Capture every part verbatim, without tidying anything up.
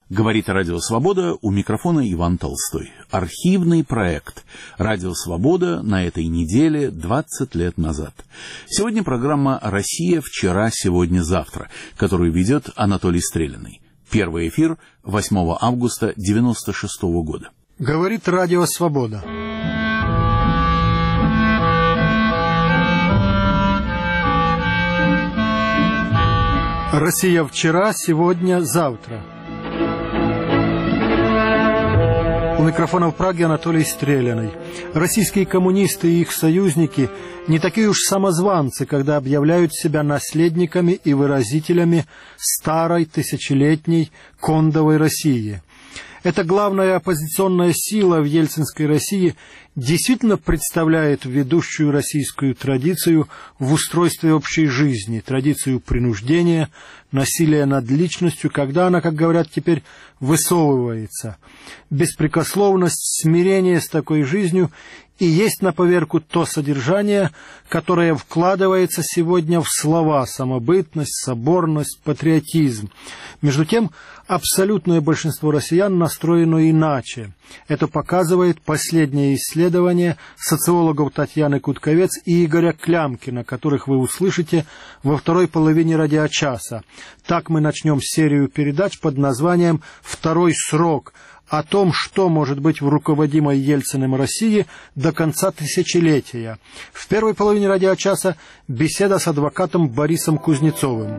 Говорит Радио Свобода, у микрофона Иван Толстой. Архивный проект Радио Свобода на этой неделе двадцать лет назад. Сегодня программа «Россия. Вчера, сегодня, завтра», которую ведет Анатолий Стрелянный. Первый эфир восьмого августа девяносто шестого года. Говорит Радио Свобода. Россия вчера, сегодня, завтра. У микрофона в Праге Анатолий Стреляный. Российские коммунисты и их союзники не такие уж самозванцы, когда объявляют себя наследниками и выразителями старой тысячелетней кондовой России. Эта главная оппозиционная сила в ельцинской России действительно представляет ведущую российскую традицию в устройстве общей жизни, традицию принуждения, насилия над личностью, когда она, как говорят теперь, высовывается. Беспрекословность, смирение с такой жизнью и есть на поверку то содержание, которое вкладывается сегодня в слова самобытность, соборность, патриотизм. Между тем, абсолютное большинство россиян настроено иначе. Это показывает последнее исследование социологов Татьяны Кутковец и Игоря Клямкина, которых вы услышите во второй половине радиочаса. Так мы начнем серию передач под названием «Второй срок», о том, что может быть в руководимой Ельциным России до конца тысячелетия. В первой половине радиочаса беседа с адвокатом Борисом Кузнецовым.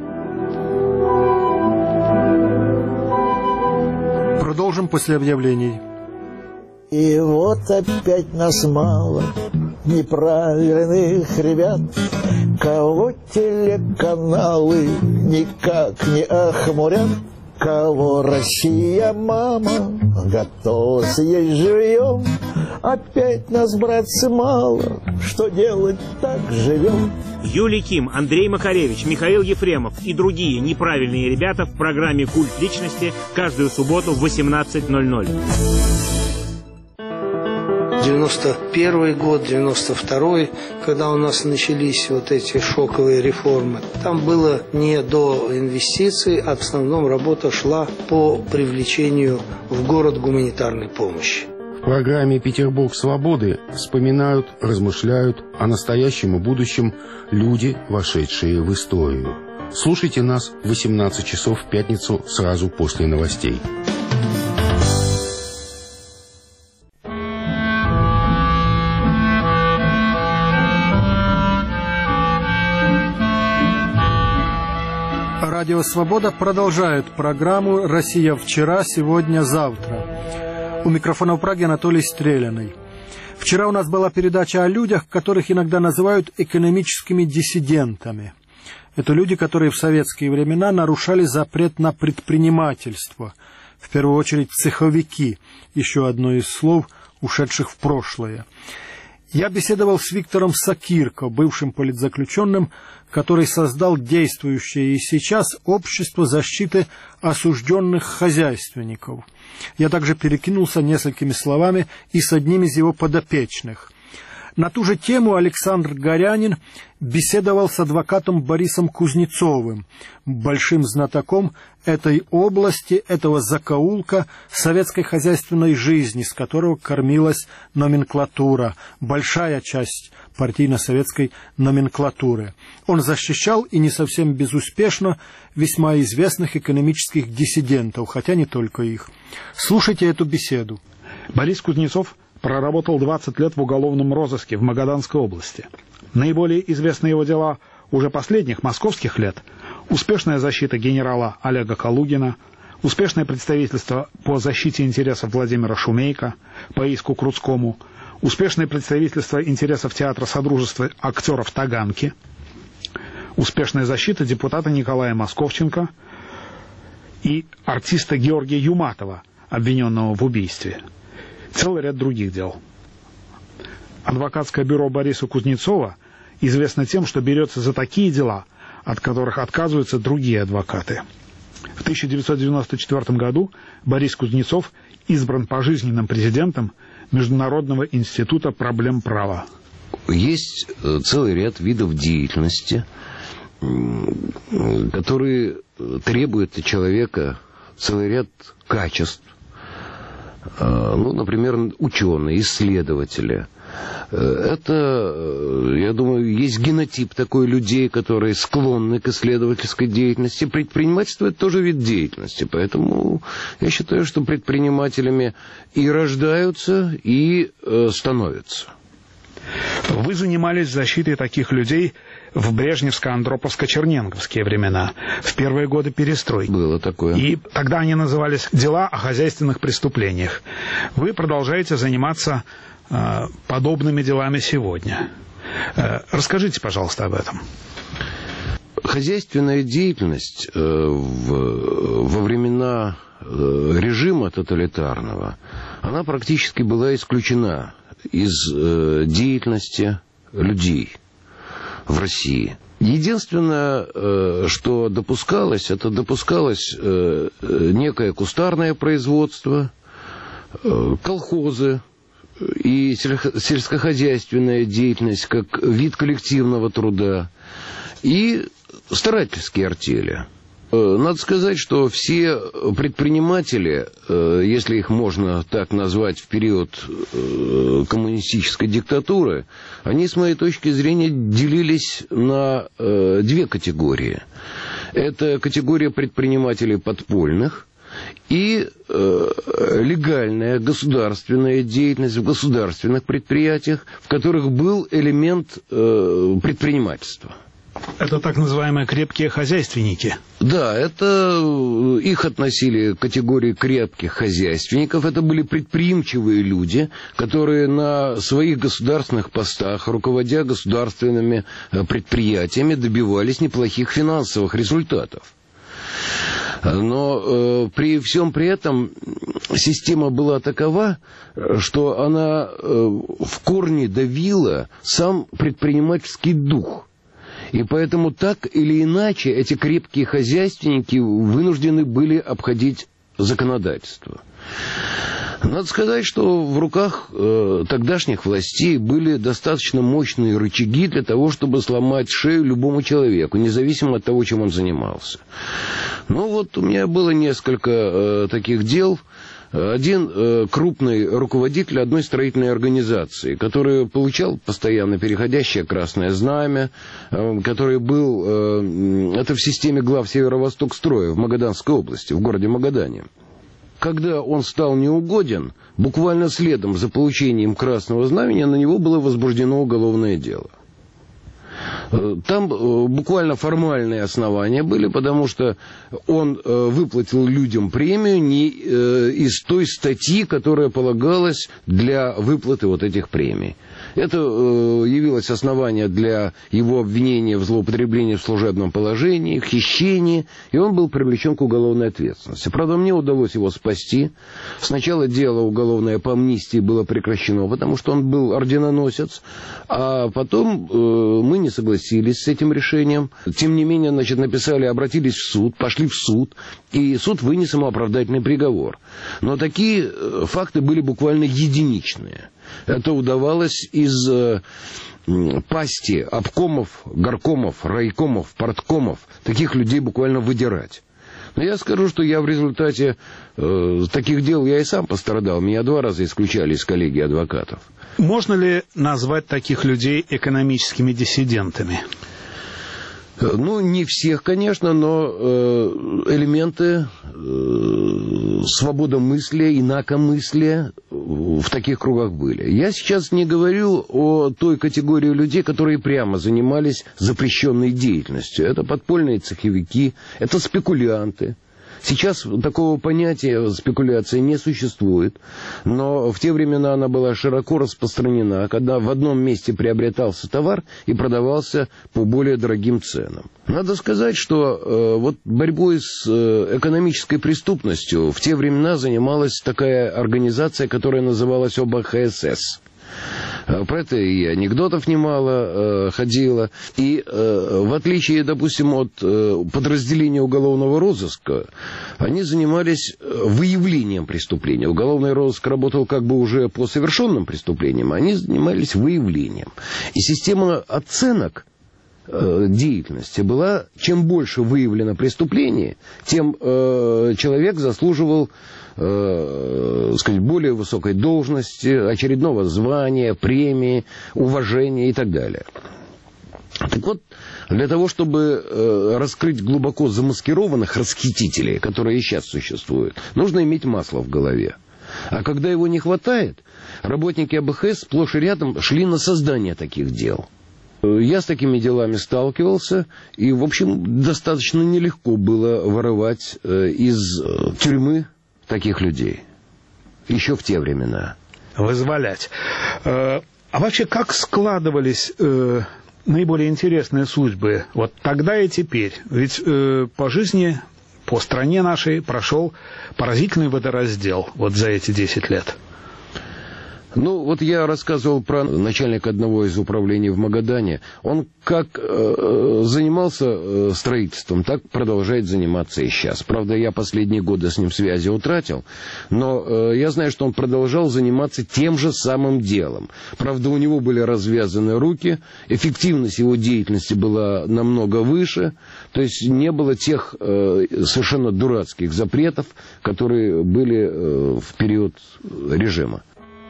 Продолжим после объявлений. И вот опять нас мало, неправильных ребят, кого телеканалы никак не охмурят. Кого Россия, мама, готова съесть живьем. Опять нас, братцы, мало, что делать, так живем. Юлий Ким, Андрей Макаревич, Михаил Ефремов и другие неправильные ребята в программе «Культ личности» каждую субботу в восемнадцать ноль ноль. девяносто первый год, девяносто второй, когда у нас начались вот эти шоковые реформы, там было не до инвестиций, а в основном работа шла по привлечению в город гуманитарной помощи. В программе «Петербург свободы» вспоминают, размышляют о настоящем и будущем люди, вошедшие в историю. Слушайте нас в восемнадцать часов в пятницу сразу после новостей. Радио «Свобода» продолжает программу «Россия вчера, сегодня, завтра». У микрофона в Праге Анатолий Стреляный. Вчера у нас была передача о людях, которых иногда называют экономическими диссидентами. Это люди, которые в советские времена нарушали запрет на предпринимательство. В первую очередь цеховики, еще одно из слов, ушедших в прошлое. Я беседовал с Виктором Сакирко, бывшим политзаключенным, который создал действующее и сейчас Общество защиты осужденных хозяйственников. Я также перекинулся несколькими словами и с одним из его подопечных. На ту же тему Александр Горянин беседовал с адвокатом Борисом Кузнецовым, большим знатоком этой области, этого закоулка советской хозяйственной жизни, с которого кормилась номенклатура, большая часть партийно-советской номенклатуры. Он защищал, и не совсем безуспешно, весьма известных экономических диссидентов, хотя не только их. Слушайте эту беседу. Борис Кузнецов проработал двадцать лет в уголовном розыске в Магаданской области. Наиболее известны его дела уже последних московских лет: успешная защита генерала Олега Калугина, успешное представительство по защите интересов Владимира Шумейко, по иску к Рудскому, успешное представительство интересов театра Содружества актеров Таганки, успешная защита депутата Николая Московченко и артиста Георгия Юматова, обвиненного в убийстве. Целый ряд других дел. Адвокатское бюро Бориса Кузнецова известно тем, что берется за такие дела, от которых отказываются другие адвокаты. В тысяча девятьсот девяносто четвёртом году Борис Кузнецов избран пожизненным президентом Международного института проблем права. Есть целый ряд видов деятельности, которые требуют от человека целый ряд качеств. Ну, например, ученые, исследователи. Это, я думаю, есть генотип такой людей, которые склонны к исследовательской деятельности. Предпринимательство – это тоже вид деятельности. Поэтому я считаю, что предпринимателями и рождаются, и становятся. Вы занимались защитой таких людей в брежневско-андроповско-черненковские времена, в первые годы перестройки. Было такое. И тогда они назывались «Дела о хозяйственных преступлениях». Вы продолжаете заниматься э, подобными делами сегодня. Э, расскажите, пожалуйста, об этом. Хозяйственная деятельность э, в, во времена э, режима тоталитарного, она практически была исключена из э, деятельности людей в России. Единственное, э, что допускалось, это допускалось э, некое кустарное производство, э, колхозы и сельскохозяйственная деятельность как вид коллективного труда и старательские артели. Надо сказать, что все предприниматели, если их можно так назвать в период коммунистической диктатуры, они, с моей точки зрения, делились на две категории. Это категория предпринимателей подпольных и легальная государственная деятельность в государственных предприятиях, в которых был элемент предпринимательства. Это так называемые крепкие хозяйственники. Да, это их относили к категории крепких хозяйственников. Это были предприимчивые люди, которые на своих государственных постах, руководя государственными предприятиями, добивались неплохих финансовых результатов. Но э, при всем при этом система была такова, что она э, в корне давила сам предпринимательский дух. И поэтому так или иначе эти крепкие хозяйственники вынуждены были обходить законодательство. Надо сказать, что в руках э, тогдашних властей были достаточно мощные рычаги для того, чтобы сломать шею любому человеку, независимо от того, чем он занимался. Ну вот у меня было несколько э, таких дел. Один э, крупный руководитель одной строительной организации, который получал постоянно переходящее красное знамя, э, который был, э, это в системе глав Северо-Восток-строя в Магаданской области, в городе Магадане. Когда он стал неугоден, буквально следом за получением красного знамени на него было возбуждено уголовное дело. Там буквально формальные основания были, потому что он выплатил людям премию не из той статьи, которая полагалась для выплаты вот этих премий. Это явилось основанием для его обвинения в злоупотреблении в служебном положении, в хищении, и он был привлечен к уголовной ответственности. Правда, мне удалось его спасти. Сначала дело уголовное по амнистии было прекращено, потому что он был орденоносец, а потом мы не согласились с этим решением. Тем не менее, значит, написали, обратились в суд, пошли в суд, и суд вынес ему оправдательный приговор. Но такие факты были буквально единичные. Это удавалось из э, пасти обкомов, горкомов, райкомов, парткомов, таких людей буквально выдирать. Но я скажу, что я в результате э, таких дел я и сам пострадал. Меня два раза исключали из коллегии адвокатов. Можно ли назвать таких людей экономическими диссидентами? Ну, не всех, конечно, но элементы свободомыслия, инакомыслия в таких кругах были. Я сейчас не говорю о той категории людей, которые прямо занимались запрещенной деятельностью. Это подпольные цеховики, это спекулянты. Сейчас такого понятия спекуляции не существует, но в те времена она была широко распространена, когда в одном месте приобретался товар и продавался по более дорогим ценам. Надо сказать, что э, вот борьбой с э, экономической преступностью в те времена занималась такая организация, которая называлась О Бэ Ха Эс Эс. Про это и анекдотов немало э, ходило. И э, в отличие, допустим, от э, подразделения уголовного розыска, они занимались выявлением преступления. Уголовный розыск работал как бы уже по совершенным преступлениям, а они занимались выявлением. И система оценок э, деятельности была, чем больше выявлено преступлений, тем э, человек заслуживал э, сказать, более высокой должности, очередного звания, премии, уважения и так далее. Так вот, для того, чтобы э, раскрыть глубоко замаскированных расхитителей, которые и сейчас существуют, нужно иметь масло в голове. А когда его не хватает, работники А Бэ Ха Эс сплошь и рядом шли на создание таких дел. Я с такими делами сталкивался, и, в общем, достаточно нелегко было воровать э, из э, тюрьмы таких людей. Еще в те времена. Вызволять. Э, а вообще, как складывались э, наиболее интересные судьбы вот тогда и теперь? Ведь э, по жизни, по стране нашей прошел поразительный водораздел вот за эти десять лет. Ну, вот я рассказывал про начальника одного из управлений в Магадане. Он как э, занимался э, строительством, так продолжает заниматься и сейчас. Правда, я последние годы с ним связи утратил, но э, я знаю, что он продолжал заниматься тем же самым делом. Правда, у него были развязаны руки, эффективность его деятельности была намного выше, то есть не было тех э, совершенно дурацких запретов, которые были э, в период режима.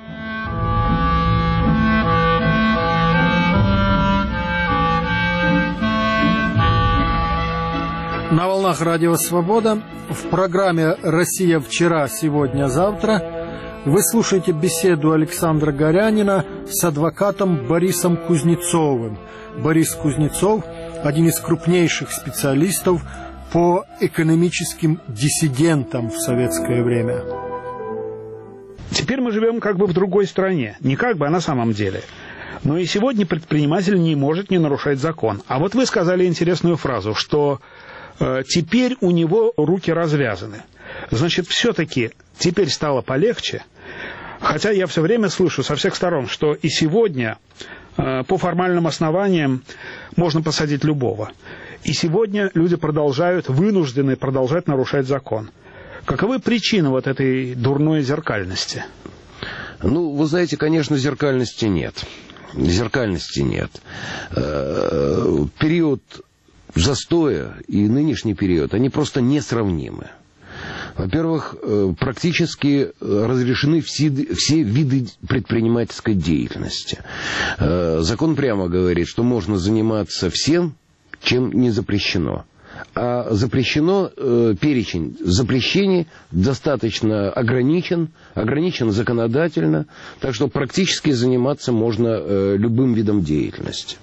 На волнах Радио Свобода в программе «Россия вчера, сегодня, завтра» вы слушаете беседу Александра Горянина с адвокатом Борисом Кузнецовым. Борис Кузнецов – один из крупнейших специалистов по экономическим диссидентам в советское время. Теперь мы живем как бы в другой стране. Не как бы, а на самом деле. Но и сегодня предприниматель не может не нарушать закон. А вот вы сказали интересную фразу, что э, теперь у него руки развязаны. Значит, все-таки теперь стало полегче. Хотя я все время слышу со всех сторон, что и сегодня э, по формальным основаниям можно посадить любого. И сегодня люди продолжают, вынуждены продолжать нарушать закон. Каковы причины вот этой дурной зеркальности? Ну, вы знаете, конечно, зеркальности нет. Зеркальности нет. Период застоя и нынешний период, они просто несравнимы. Во-первых, практически разрешены все, все виды предпринимательской деятельности. Закон прямо говорит, что можно заниматься всем, чем не запрещено. А запрещено, э, перечень запрещений достаточно ограничен, ограничен законодательно, так что практически заниматься можно э, любым видом деятельности.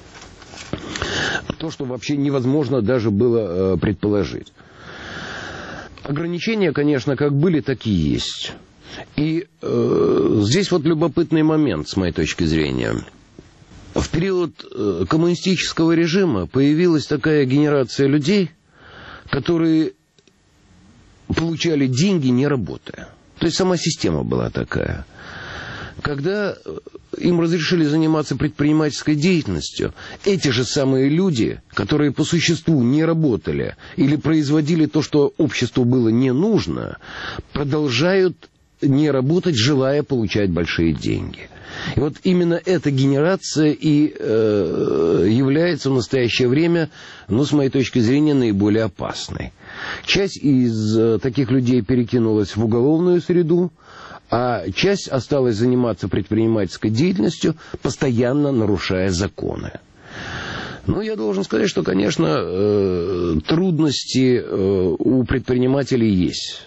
То, что вообще невозможно даже было э, предположить. Ограничения, конечно, как были, так и есть. И э, здесь вот любопытный момент, с моей точки зрения. В период коммунистического режима появилась такая генерация людей, которые получали деньги, не работая. То есть сама система была такая. Когда им разрешили заниматься предпринимательской деятельностью, эти же самые люди, которые по существу не работали или производили то, что обществу было не нужно, продолжают не работать, желая получать большие деньги. И вот именно эта генерация и э, является в настоящее время, ну, с моей точки зрения, наиболее опасной. Часть из э, таких людей перекинулась в уголовную среду, а часть осталась заниматься предпринимательской деятельностью, постоянно нарушая законы. Ну, я должен сказать, что, конечно, э, трудности э, у предпринимателей есть.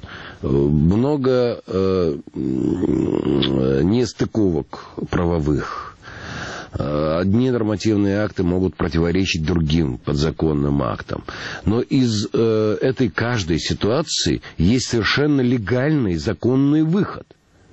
Много э, нестыковок правовых. Одни нормативные акты могут противоречить другим подзаконным актам. Но из э, этой каждой ситуации есть совершенно легальный, законный выход.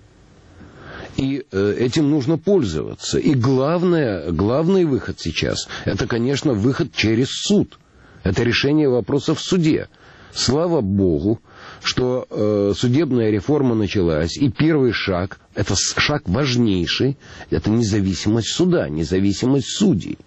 И э, этим нужно пользоваться. И главное, главный выход сейчас, это, конечно, выход через суд. Это решение вопроса в суде. Слава Богу, что э, судебная реформа началась, и первый шаг, это шаг важнейший, это независимость суда, независимость судей.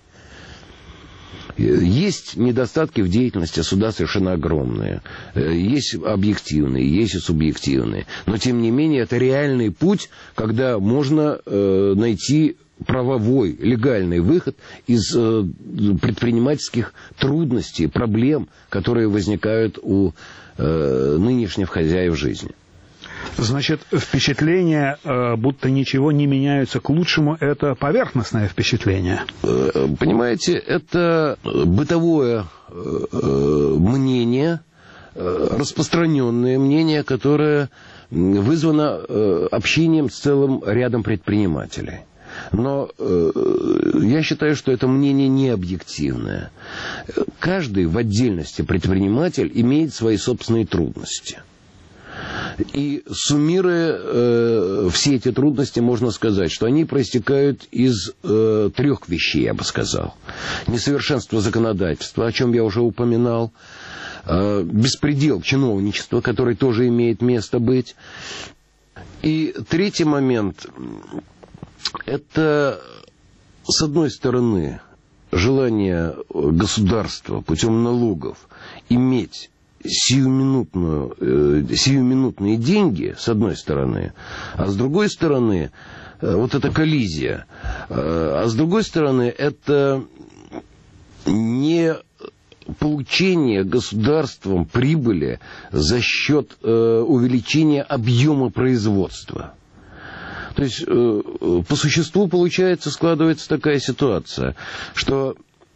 Есть недостатки в деятельности суда совершенно огромные. Есть объективные, есть и субъективные. Но, тем не менее, это реальный путь, когда можно э, найти правовой, легальный выход из э, предпринимательских трудностей, проблем, которые возникают у э, нынешних хозяев жизни. Значит, впечатление, э, будто ничего не меняется к лучшему, это поверхностное впечатление. Э, понимаете, это бытовое э, мнение, э, распространенное мнение, которое вызвано э, общением с целым рядом предпринимателей. Но э, я считаю, что это мнение не объективное. Каждый в отдельности предприниматель имеет свои собственные трудности. И суммируя э, все эти трудности, можно сказать, что они проистекают из э, трех вещей, я бы сказал. Несовершенство законодательства, о чем я уже упоминал. Э, беспредел чиновничества, который тоже имеет место быть. И третий момент – это, с одной стороны, желание государства путем налогов иметь сиюминутную, э, сиюминутные деньги, с одной стороны, а с другой стороны, э, вот эта коллизия, э, а с другой стороны, это не получение государством прибыли за счет э, увеличения объема производства. То есть, э, по существу, получается, складывается такая ситуация, что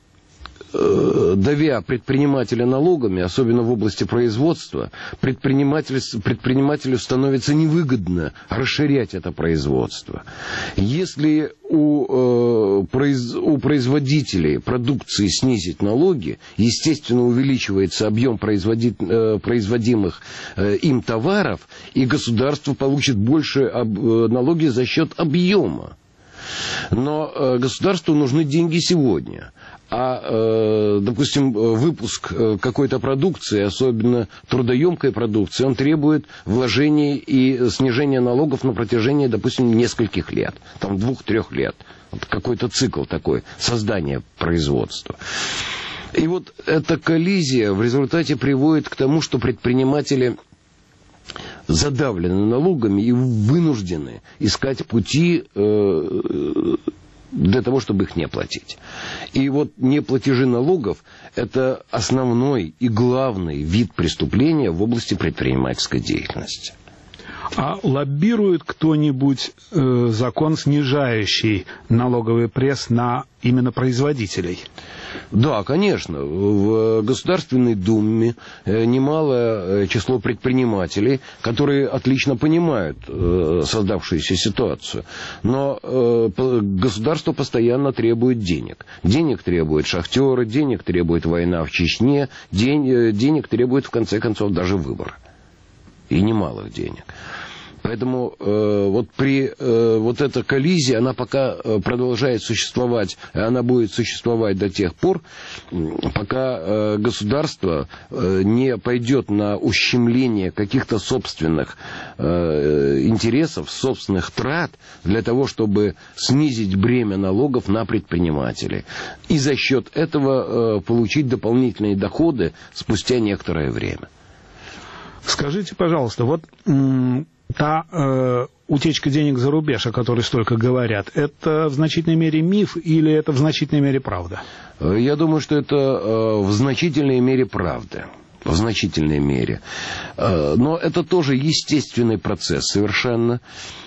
давя предпринимателя налогами, особенно в области производства, предпринимателю, предпринимателю становится невыгодно расширять это производство. Если у, э, произ, у производителей продукции снизить налоги, естественно, увеличивается объем производи, э, производимых э, им товаров, и государство получит больше об, э, налоги за счет объема. Но э, государству нужны деньги сегодня. А, э, допустим, выпуск какой-то продукции, особенно трудоемкой продукции, он требует вложений и снижения налогов на протяжении, допустим, нескольких лет, там двух-трех лет. Вот какой-то цикл такой, создания производства. И вот эта коллизия в результате приводит к тому, что предприниматели задавлены налогами и вынуждены искать пути э, для того, чтобы их не платить. И вот неплатежи налогов – это основной и главный вид преступления в области предпринимательской деятельности. А лоббирует кто-нибудь э, закон, снижающий налоговый пресс на именно производителей? Да, конечно. В Государственной Думе немалое число предпринимателей, которые отлично понимают создавшуюся ситуацию. Но государство постоянно требует денег. Денег требуют шахтеры, денег требует война в Чечне, денег требует, в конце концов, даже выборы. И немалых денег. Поэтому э, вот при э, вот эта коллизия, она пока продолжает существовать, она будет существовать до тех пор, пока э, государство э, не пойдет на ущемление каких-то собственных э, интересов, собственных трат, для того, чтобы снизить бремя налогов на предпринимателей. И за счет этого э, получить дополнительные доходы спустя некоторое время. Скажите, пожалуйста, вот... М- Та э, утечка денег за рубеж, о которой столько говорят, это в значительной мере миф или это в значительной мере правда? Я думаю, что это э, в значительной мере правда. В значительной мере. Э, но это тоже естественный процесс совершенно.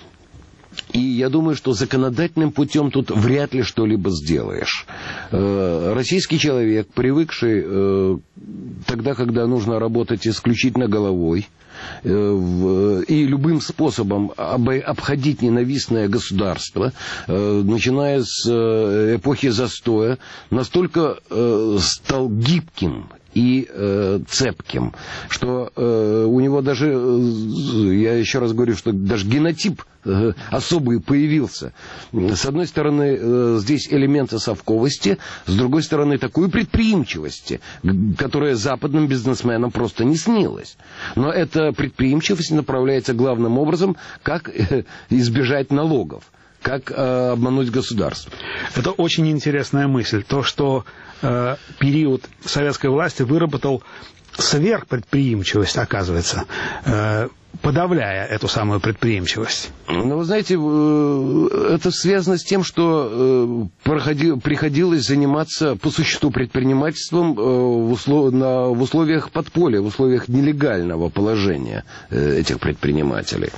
И я думаю, что законодательным путем тут вряд ли что-либо сделаешь. Э, российский человек, привыкший э, тогда, когда нужно работать исключительно головой, и любым способом обходить ненавистное государство, начиная с эпохи застоя, настолько стал гибким и э, цепким, что э, у него даже, я еще раз говорю, что даже генотип э, особый появился. С одной стороны, э, здесь элементы совковости, с другой стороны, такой предприимчивости, которая западным бизнесменам просто не снилась. Но эта предприимчивость направляется главным образом, как э, избежать налогов, как э, обмануть государство. Это очень интересная мысль. То, что э, период советской власти выработал сверхпредприимчивость, оказывается. Э, подавляя эту самую предприимчивость? Ну, вы знаете, это связано с тем, что приходилось заниматься по существу предпринимательством в условиях подполья, в условиях нелегального положения этих предпринимателей.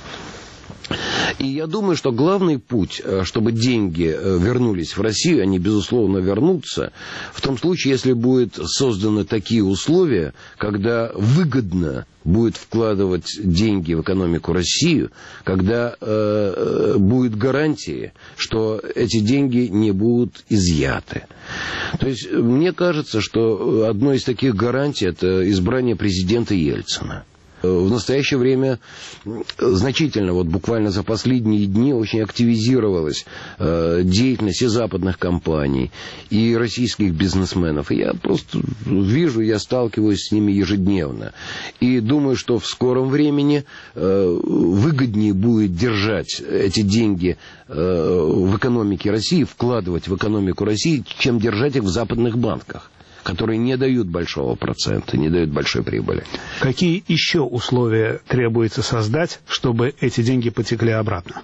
И я думаю, что главный путь, чтобы деньги вернулись в Россию, они, безусловно, вернутся, в том случае, если будут созданы такие условия, когда выгодно будет вкладывать деньги в экономику России, когда э, будет гарантия, что эти деньги не будут изъяты. То есть, мне кажется, что одной из таких гарантий – это избрание президента Ельцина. В настоящее время значительно, вот буквально за последние дни, очень активизировалась э, деятельность и западных компаний, и российских бизнесменов. И я просто вижу, я сталкиваюсь с ними ежедневно. И думаю, что в скором времени э, выгоднее будет держать эти деньги э, в экономике России, вкладывать в экономику России, чем держать их в западных банках, которые не дают большого процента, не дают большой прибыли. Какие еще условия требуется создать, чтобы эти деньги потекли обратно?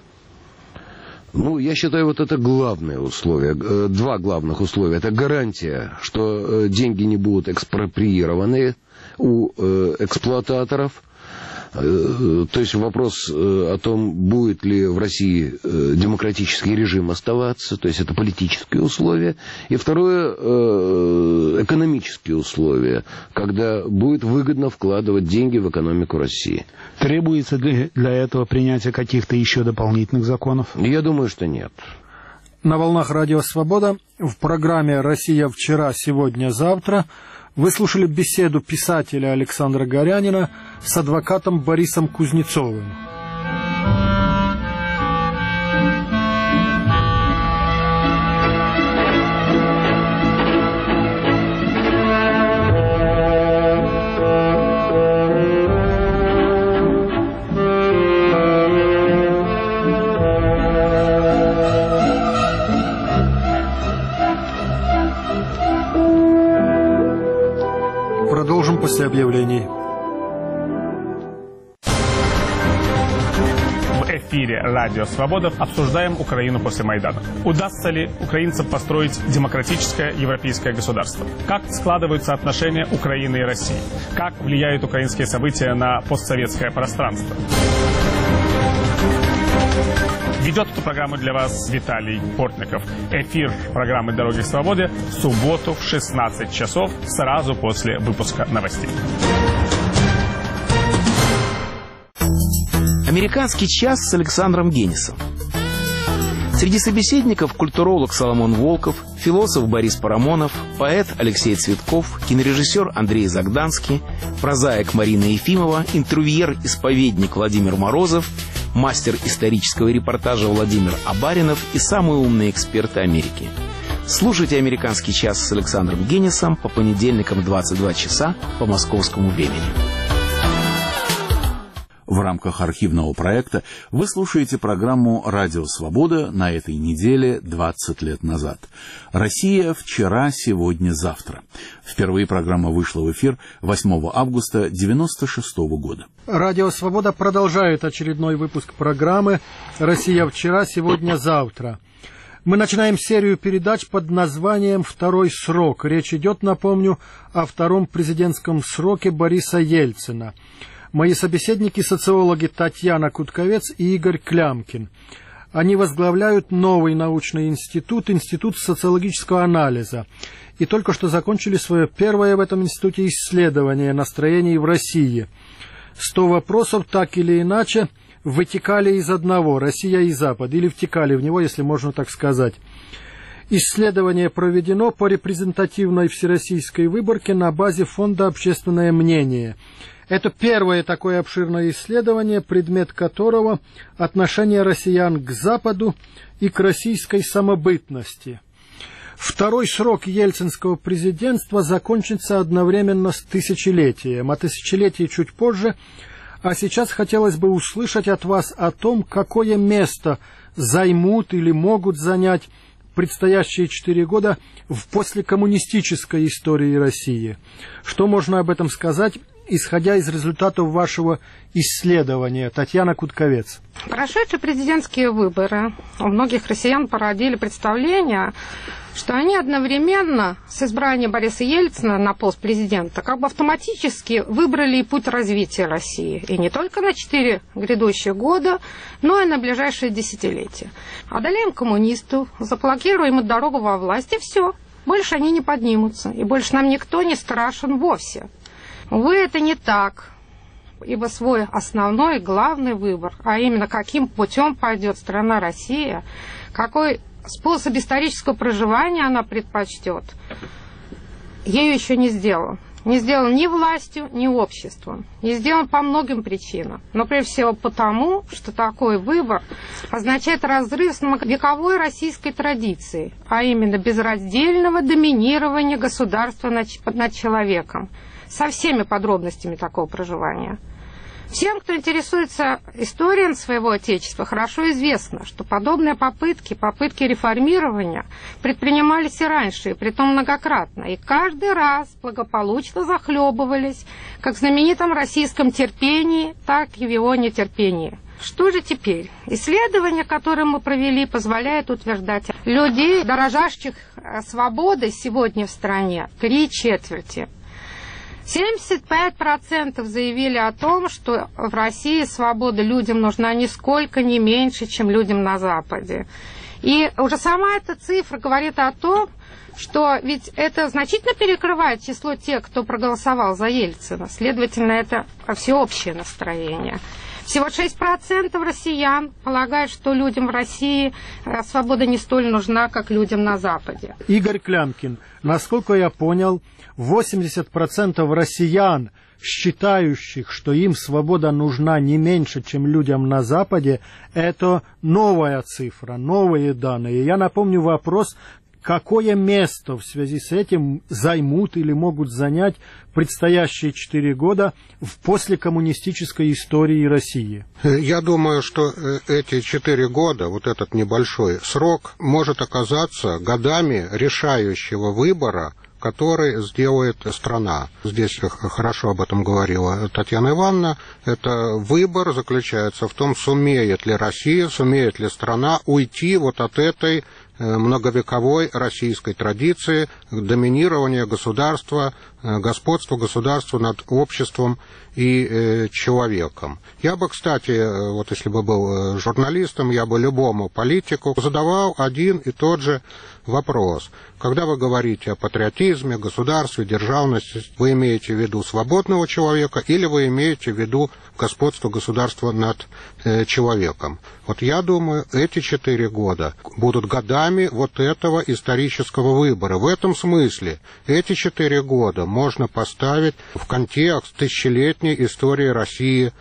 Ну, я считаю, вот это главное условие, два главных условия. Это гарантия, что деньги не будут экспроприированы у эксплуататоров. То есть вопрос о том, будет ли в России демократический режим оставаться, то есть это политические условия. И второе, экономические условия, когда будет выгодно вкладывать деньги в экономику России. Требуется ли для этого принятие каких-то еще дополнительных законов? Я думаю, что нет. На волнах Радио Свобода в программе «Россия вчера, сегодня, завтра» вы слушали беседу писателя Александра Горянина с адвокатом Борисом Кузнецовым. Продолжим после объявлений. В эфире «Радио Свобода» обсуждаем Украину после Майдана. Удастся ли украинцам построить демократическое европейское государство? Как складываются отношения Украины и России? Как влияют украинские события на постсоветское пространство? Ведет эту программу для вас Виталий Портников. Эфир программы «Дороги к свободе» в субботу в шестнадцать часов, сразу после выпуска новостей. Американский час с Александром Генисом. Среди собеседников культуролог Соломон Волков, философ Борис Парамонов, поэт Алексей Цветков, кинорежиссер Андрей Загданский, прозаик Марина Ефимова, интервьюер-исповедник Владимир Морозов, мастер исторического репортажа Владимир Абаринов и самые умные эксперты Америки. Слушайте «Американский час» с Александром Генисом по понедельникам в двадцать два часа по московскому времени. В рамках архивного проекта вы слушаете программу «Радио Свобода» на этой неделе двадцать лет назад. «Россия вчера, сегодня, завтра». Впервые программа вышла в эфир восьмого августа девяносто шестого года. Радио Свобода продолжает очередной выпуск программы «Россия вчера, сегодня, завтра». Мы начинаем серию передач под названием «Второй срок». Речь идет, напомню, о втором президентском сроке Бориса Ельцина. Мои собеседники – социологи Татьяна Кутковец и Игорь Клямкин. Они возглавляют новый научный институт, Институт социологического анализа. И только что закончили свое первое в этом институте исследование настроений в России. Сто вопросов так или иначе вытекали из одного – Россия и Запад, или втекали в него, если можно так сказать. Исследование проведено по репрезентативной всероссийской выборке на базе фонда «Общественное мнение». Это первое такое обширное исследование, предмет которого – отношение россиян к Западу и к российской самобытности. Второй срок ельцинского президентства закончится одновременно с тысячелетием, а тысячелетие чуть позже. А сейчас хотелось бы услышать от вас о том, какое место займут или могут занять предстоящие четыре года в послекоммунистической истории России. Что можно об этом сказать? исходя из результатов вашего исследования. Татьяна Кутковец. Прошедшие президентские выборы у многих россиян породили представление, что они одновременно с избранием Бориса Ельцина на пост президента как бы автоматически выбрали и путь развития России. И не только на четыре грядущих года, но и на ближайшие десятилетия. Одолеем коммунистов, заблокируем им дорогу во власть, и все. Больше они не поднимутся, и больше нам никто не страшен вовсе. Увы, это не так. Ибо свой основной, главный выбор, а именно каким путем пойдет страна Россия, какой способ исторического проживания она предпочтет, ею еще не сделан. Не сделан ни властью, ни обществом. Не сделан по многим причинам. Но прежде всего потому, что такой выбор означает разрыв с многовековой российской традицией, а именно безраздельного доминирования государства над, над человеком, со всеми подробностями такого проживания. Всем, кто интересуется историей своего Отечества, хорошо известно, что подобные попытки, попытки реформирования предпринимались и раньше, и притом многократно, и каждый раз благополучно захлебывались как в знаменитом российском терпении, так и в его нетерпении. Что же теперь? Исследования, которые мы провели, позволяют утверждать, людей, дорожащих свободой сегодня в стране, три четверти. семьдесят пять процентов заявили о том, что в России свобода людям нужна нисколько не меньше, чем людям на Западе. И уже сама эта цифра говорит о том, что ведь это значительно перекрывает число тех, кто проголосовал за Ельцина. Следовательно, это всеобщее настроение. Всего шесть процентов россиян полагают, что людям в России свобода не столь нужна, как людям на Западе. Игорь Клямкин, насколько я понял, восемьдесят процентов россиян, считающих, что им свобода нужна не меньше, чем людям на Западе, это новая цифра, новые данные. Я напомню вопрос, какое место в связи с этим займут или могут занять предстоящие четыре года в послекоммунистической истории России? Я думаю, что эти четыре года, вот этот небольшой срок, может оказаться годами решающего выбора, который сделает страна. Здесь хорошо об этом говорила Татьяна Ивановна. Это выбор заключается в том, сумеет ли Россия, сумеет ли страна уйти вот от этой многовековой российской традиции доминирования государства, господства государства над обществом и э, человеком. Я бы, кстати, вот если бы был журналистом, я бы любому политику задавал один и тот же вопрос. Когда вы говорите о патриотизме, государстве, державности, вы имеете в виду свободного человека или вы имеете в виду господство государства над э, человеком? Вот я думаю, эти четыре года будут годами вот этого исторического выбора. В этом смысле эти четыре года можно поставить в контекст тысячелетней истории России э,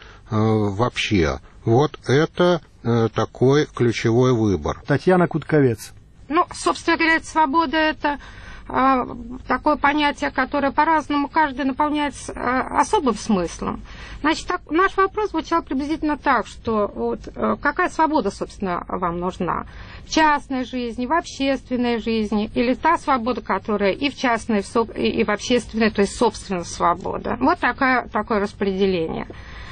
вообще. Вот это э, такой ключевой выбор. Татьяна Кутковец. Ну, собственно говоря, свобода – это э, такое понятие, которое по-разному каждый наполняет э, особым смыслом. Значит, так, наш вопрос звучал приблизительно так, что вот, э, какая свобода, собственно, вам нужна? В частной жизни, в общественной жизни, или та свобода, которая и в частной, и в общественной, то есть собственная свобода. Вот такая, такое распределение.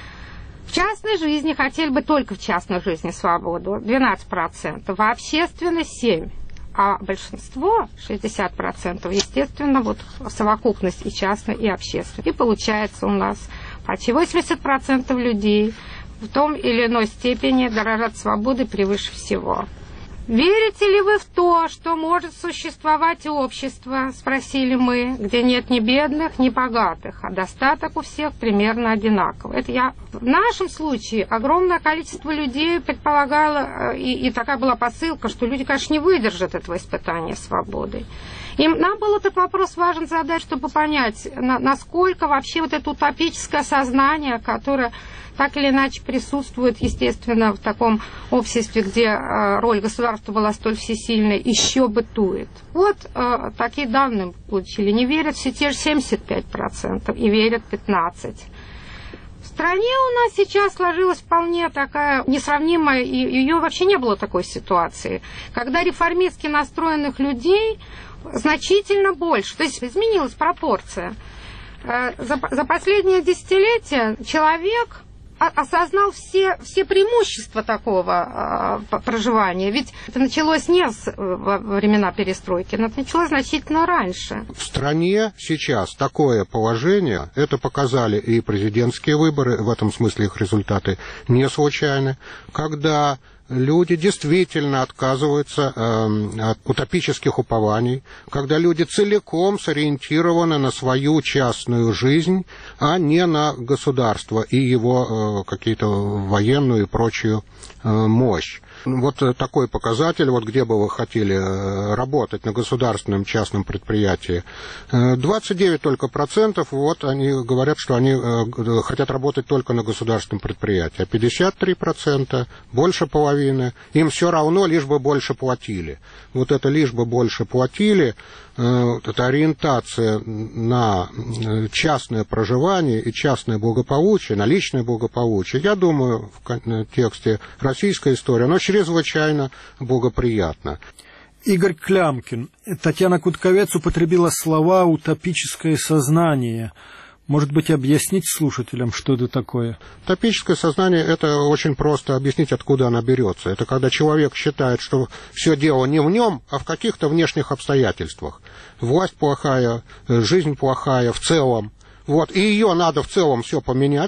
В частной жизни хотели бы только в частной жизни свободу, двенадцать процентов, в общественной семь процентов. А большинство, шестьдесят процентов, естественно, вот совокупность и частной, и общественной. И получается у нас почти восемьдесят процентов людей в том или иной степени дорожат свободой превыше всего. Верите ли вы в то, что может существовать общество, спросили мы, где нет ни бедных, ни богатых, а достаток у всех примерно одинаковый? Это я... В нашем случае огромное количество людей предполагало, и, и такая была посылка, что люди, конечно, не выдержат этого испытания свободой. И нам был этот вопрос важен задать, чтобы понять, на, насколько вообще вот это утопическое сознание, которое так или иначе присутствует, естественно, в таком обществе, где э, роль государства была столь всесильной, еще бытует. Вот э, такие данные получили. Не верят все те же семьдесят пять процентов и верят пятнадцать процентов. В стране у нас сейчас сложилась вполне такая несравнимая, и ее вообще не было такой ситуации, когда реформистски настроенных людей значительно больше, то есть изменилась пропорция. За, за последние десятилетия человек осознал все, все преимущества такого э, проживания. Ведь это началось не с, во времена перестройки, но это началось значительно раньше. В стране сейчас такое положение, это показали и президентские выборы, в этом смысле их результаты не случайны, когда люди действительно отказываются э, от утопических упований, когда люди целиком сориентированы на свою частную жизнь, а не на государство и его э, какие-то военную и прочую э, мощь. Вот такой показатель, вот где бы вы хотели работать, на государственном, частном предприятии. двадцать девять только процентов, вот они говорят, что они хотят работать только на государственном предприятии, а пятьдесят три процента, больше половины, им все равно, лишь бы больше платили. Вот это лишь бы больше платили, эта ориентация на частное проживание и частное благополучие, на личное благополучие, я думаю, в контексте российской истории, оно чрезвычайно благоприятно. Игорь Клямкин. Татьяна Кутковец употребила слова «утопическое сознание». Может быть, объяснить слушателям, что это такое? Утопическое сознание – это очень просто объяснить, откуда оно берется. Это когда человек считает, что все дело не в нем, а в каких-то внешних обстоятельствах. Власть плохая, жизнь плохая в целом. Вот, и ее надо в целом все поменять,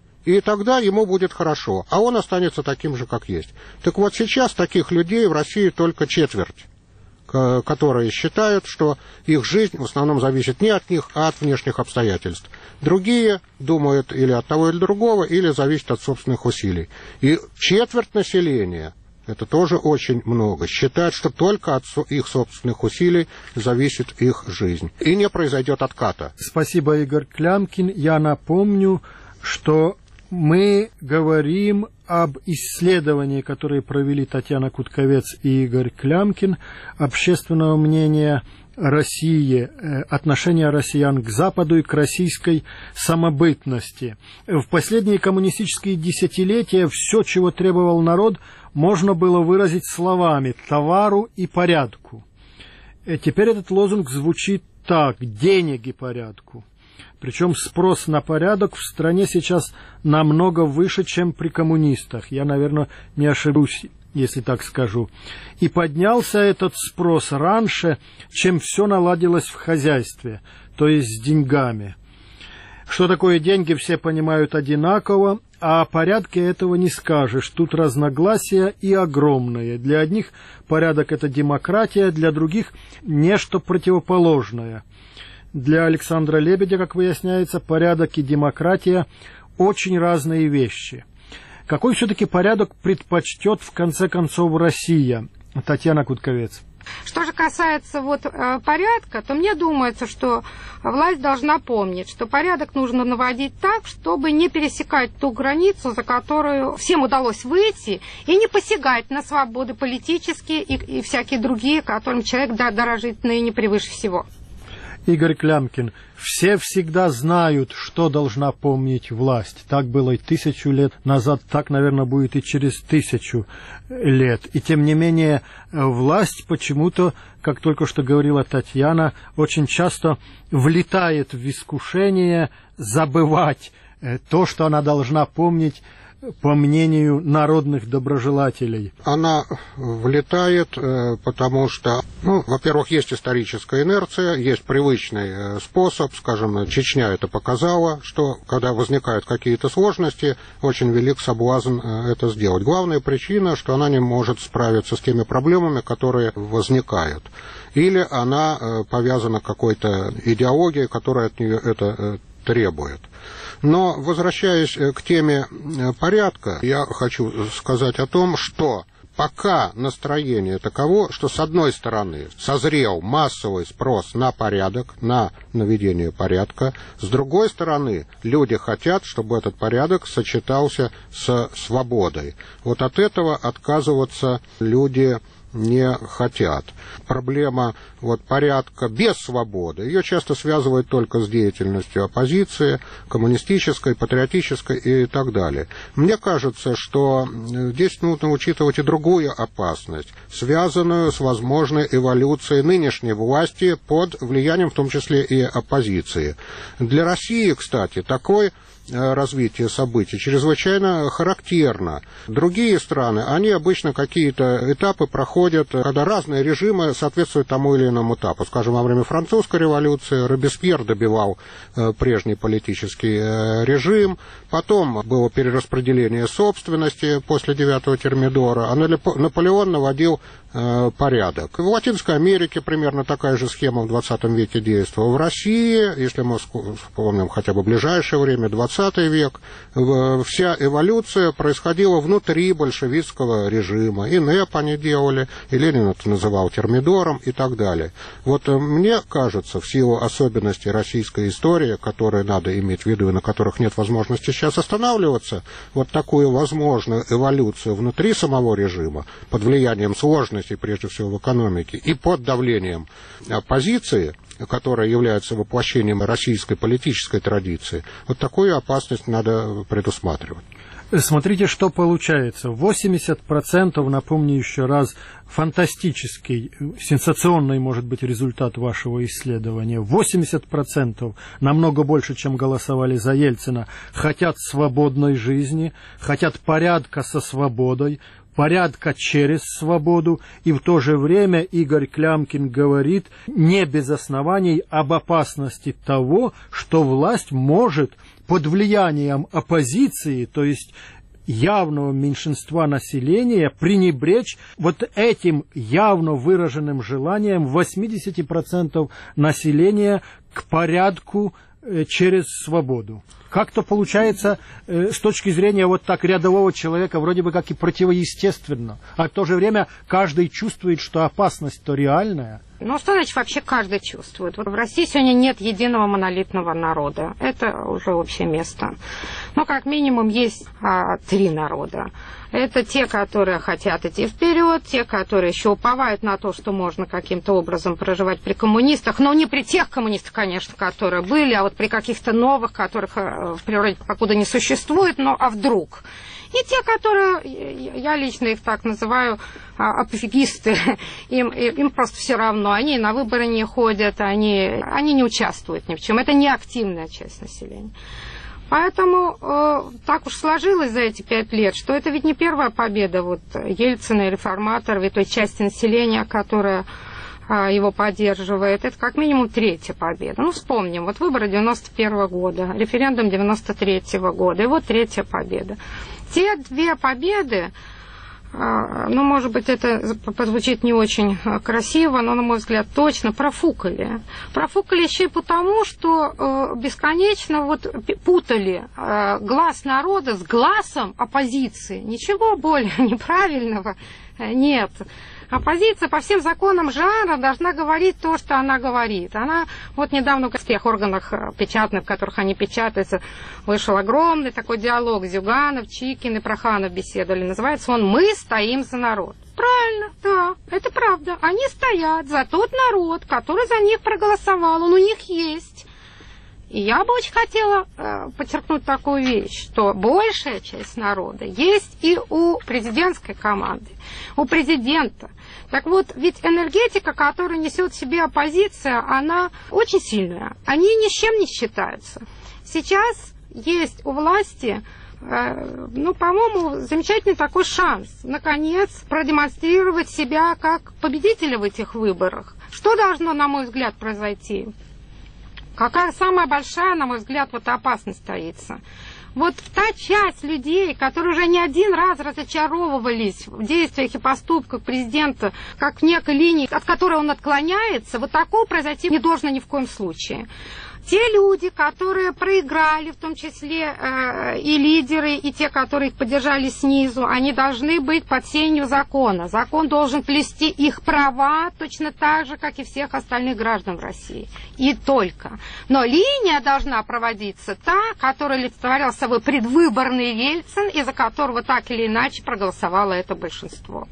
и тогда ему будет хорошо, а он останется таким же, как есть. Так вот, сейчас таких людей в России только четверть, которые считают, что их жизнь в основном зависит не от них, а от внешних обстоятельств. Другие думают или от того, или другого, или зависит от собственных усилий. И четверть населения, это тоже очень много, считают, что только от их собственных усилий зависит их жизнь. И не произойдет отката. Спасибо, Игорь Клямкин. Я напомню, что мы говорим об исследовании, которое провели Татьяна Кутковец и Игорь Клямкин, общественного мнения России, отношения россиян к Западу и к российской самобытности. В последние коммунистические десятилетия все, чего требовал народ, можно было выразить словами «товару и порядку». Теперь этот лозунг звучит так: «денег и порядку». Причем спрос на порядок в стране сейчас намного выше, чем при коммунистах. Я, наверное, не ошибусь, если так скажу. И поднялся этот спрос раньше, чем все наладилось в хозяйстве, то есть с деньгами. Что такое деньги, все понимают одинаково, а о порядке этого не скажешь. Тут разногласия и огромные. Для одних порядок – это демократия, для других – нечто противоположное. Для Александра Лебедя, как выясняется, порядок и демократия – очень разные вещи. Какой все-таки порядок предпочтет, в конце концов, Россия? Татьяна Кутковец. Что же касается вот э, порядка, то мне думается, что власть должна помнить, что порядок нужно наводить так, чтобы не пересекать ту границу, за которую всем удалось выйти, и не посягать на свободы политические и, и всякие другие, которым человек да, дорожит ныне превыше всего. Игорь Клямкин. Все всегда знают, что должна помнить власть. Так было и тысячу лет назад, так, наверное, будет и через тысячу лет. И тем не менее, власть почему-то, как только что говорила Татьяна, очень часто влетает в искушение забывать то, что она должна помнить, по мнению народных доброжелателей. Она влетает, потому что, ну, во-первых, есть историческая инерция, есть привычный способ, скажем, Чечня это показала, что когда возникают какие-то сложности, очень велик соблазн это сделать. Главная причина, что она не может справиться с теми проблемами, которые возникают. Или она повязана какой-то идеологией, которая от нее это требует. Но, возвращаясь к теме порядка, я хочу сказать о том, что пока настроение таково, что, с одной стороны, созрел массовый спрос на порядок, на наведение порядка, с другой стороны, люди хотят, чтобы этот порядок сочетался с свободой. Вот от этого отказываться люди не хотят. Проблема вот, порядка без свободы, ее часто связывают только с деятельностью оппозиции, коммунистической, патриотической и так далее. Мне кажется, что здесь нужно учитывать и другую опасность, связанную с возможной эволюцией нынешней власти под влиянием в том числе и оппозиции. Для России, кстати, такой развитие событий чрезвычайно характерно. Другие страны, они обычно какие-то этапы проходят, когда разные режимы соответствуют тому или иному этапу. Скажем, во время французской революции Робеспьер добивал прежний политический режим, потом было перераспределение собственности после девятого Термидора, а Наполеон наводил порядок. В Латинской Америке примерно такая же схема в двадцатом веке действовала. В России, если мы вспомним хотя бы ближайшее время, двадцатый век, вся эволюция происходила внутри большевистского режима. И НЭП они делали, и Ленин это называл термидором и так далее. Вот мне кажется, в силу особенностей российской истории, которые надо иметь в виду и на которых нет возможности сейчас останавливаться, вот такую возможную эволюцию внутри самого режима, под влиянием сложностей, прежде всего в экономике, и под давлением оппозиции, которая является воплощением российской политической традиции, вот такую опасность надо предусматривать. Смотрите, что получается. восемьдесят процентов, напомню еще раз, фантастический, сенсационный может быть результат вашего исследования. восемьдесят процентов, намного больше, чем голосовали за Ельцина, хотят свободной жизни, хотят порядка со свободой, порядка через свободу, и в то же время Игорь Клямкин говорит не без оснований об опасности того, что власть может под влиянием оппозиции, то есть явного меньшинства населения, пренебречь вот этим явно выраженным желанием восемьдесят процентов населения к порядку через свободу. Как-то получается, э, с точки зрения вот так рядового человека, вроде бы как и противоестественно, а в то же время каждый чувствует, что опасность-то реальная. Ну, что значит вообще каждый чувствует? Вот в России сегодня нет единого монолитного народа. Это уже общее место. Но как минимум есть а, три народа. Это те, которые хотят идти вперед, те, которые еще уповают на то, что можно каким-то образом проживать при коммунистах, но не при тех коммунистах, конечно, которые были, а вот при каких-то новых, которых в природе покуда не существует, но а вдруг. И те, которые, я лично их так называю, пофигисты, им, им просто все равно, они на выборы не ходят, они, они не участвуют ни в чем, это не активная часть населения. Поэтому э, так уж сложилось за эти пять лет, что это ведь не первая победа вот, Ельцина и реформаторов, и той части населения, которая э, его поддерживает. Это как минимум третья победа. Ну, вспомним, вот выборы девяносто первого года, референдум девяносто третьего года, и вот третья победа. Те две победы, ну, может быть, это позвучит не очень красиво, но, на мой взгляд, точно профукали. Профукали еще и потому, что бесконечно вот путали глаз народа с глазом оппозиции. Ничего более неправильного нет. Оппозиция по всем законам жанра должна говорить то, что она говорит. Она вот недавно в тех органах печатных, в которых они печатаются, вышел огромный такой диалог. Зюганов, Чикин и Проханов беседовали. Называется он «Мы стоим за народ». Правильно, да, это правда. Они стоят за тот народ, который за них проголосовал. Он у них есть. И я бы очень хотела э, подчеркнуть такую вещь, что большая часть народа есть и у президентской команды, у президента. Так вот, ведь энергетика, которую несет в себе оппозиция, она очень сильная. Они ни с чем не считаются. Сейчас есть у власти, э, ну, по-моему, замечательный такой шанс, наконец, продемонстрировать себя как победителя в этих выборах. Что должно, на мой взгляд, произойти? Какая самая большая, на мой взгляд, вот опасность таится? Вот та часть людей, которые уже не один раз разочаровывались в действиях и поступках президента, как в некой линии, от которой он отклоняется, вот такого произойти не должно ни в коем случае. Те люди, которые проиграли, в том числе э, и лидеры, и те, которые их поддержали снизу, они должны быть под сенью закона. Закон должен плести их права точно так же, как и всех остальных граждан в России. И только. Но линия должна проводиться та, которая олицетворял собой предвыборный Ельцин, из-за которого так или иначе проголосовало это большинство.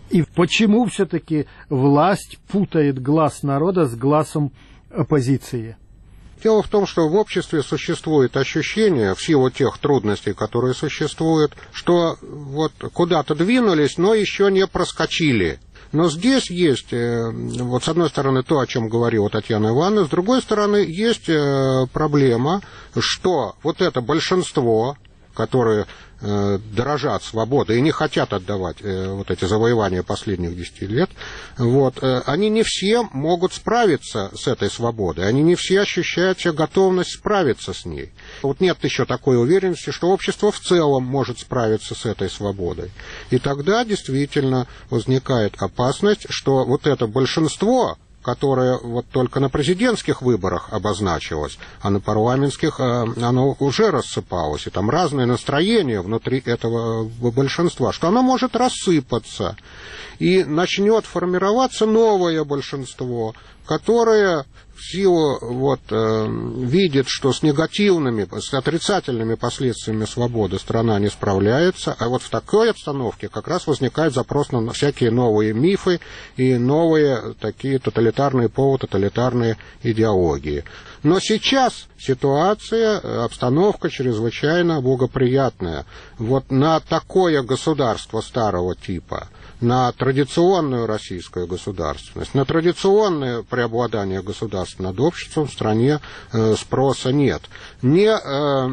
И почему все-таки власть путает глаз народа с глазом оппозиции? Дело в том, что в обществе существует ощущение, в силу тех трудностей, которые существуют, что вот куда-то двинулись, но еще не проскочили. Но здесь есть, вот с одной стороны, то, о чем говорила Татьяна Ивановна, с другой стороны, есть проблема, что вот это большинство, которые э, дорожат свободой и не хотят отдавать э, вот эти завоевания последних десяти лет, вот, э, они не все могут справиться с этой свободой, они не все ощущают себе готовность справиться с ней. Вот нет еще такой уверенности, что общество в целом может справиться с этой свободой. И тогда действительно возникает опасность, что вот это большинство, которое вот только на президентских выборах обозначилось, а на парламентских оно уже рассыпалось, и там разные настроения внутри этого большинства, что оно может рассыпаться, и начнет формироваться новое большинство, которое в силу вот, э, видит, что с негативными, с отрицательными последствиями свободы страна не справляется, а вот в такой обстановке как раз возникает запрос на всякие новые мифы и новые такие тоталитарные, полутоталитарные идеологии. Но сейчас ситуация, обстановка чрезвычайно благоприятная. Вот на такое государство старого типа, на традиционную российскую государственность, на традиционное преобладание государства над обществом в стране э, спроса нет. Не, э,